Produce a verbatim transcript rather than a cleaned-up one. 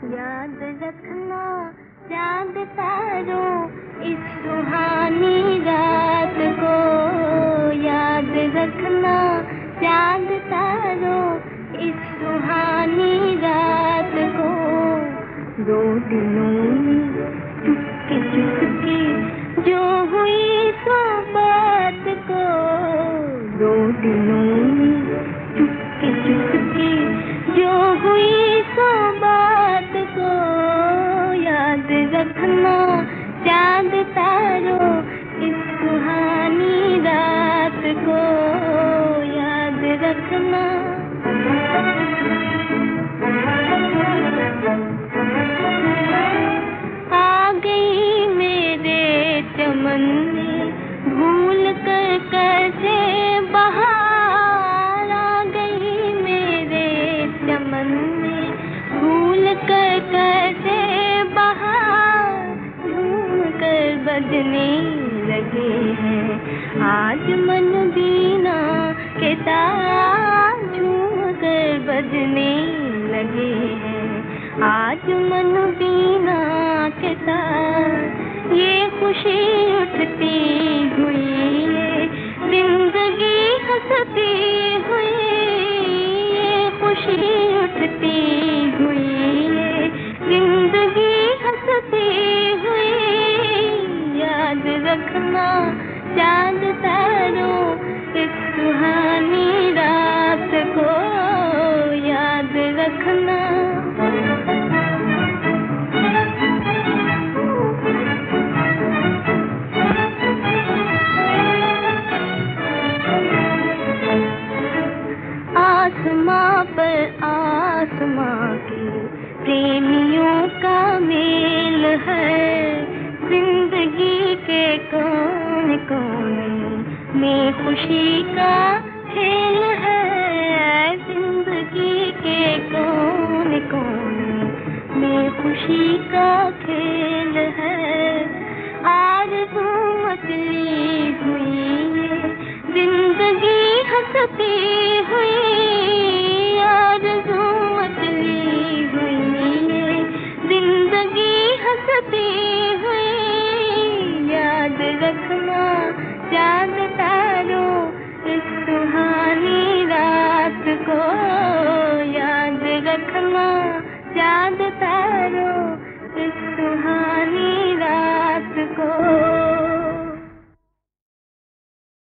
याद रखना चांद तारों इस सुहानी रात को, याद रखना चांद तारों इस सुहानी रात को। दो दिनों में चुपके चुपके जो हुई सो बात को, दो दिनों में चुपके चुपके जो हुई सो बात को। याद रखना चांद तारों इस सुहानी रात को, याद रखना। आ गई मेरे चमन में भूल कर कैसे बहार, आ गई मेरे चमन में भूल कर कैसे बहार, झूम कर बजने लगे हैं आज मन बीना के तार, झूम कर बजने लगे हैं आज मन बीना के तार। ये खुशी उठती हुई ये जिंदगी हंसती हुई, ये खुशी उठती हुई ये जिंदगी हंसती हुई। याद रखना चांद तारों इस सुहानी रात को, याद रखना। आसमां पर आसमां के प्रेमियों का मेल है, जिंदगी के कोने कोने में खुशी का खेल है, जिंदगी के कोने कोने में खुशी का खेल है। आरज़ू मचली हुई ये जिंदगी हंसती हुई, आरज़ू मचली हुई ये जिंदगी हंसती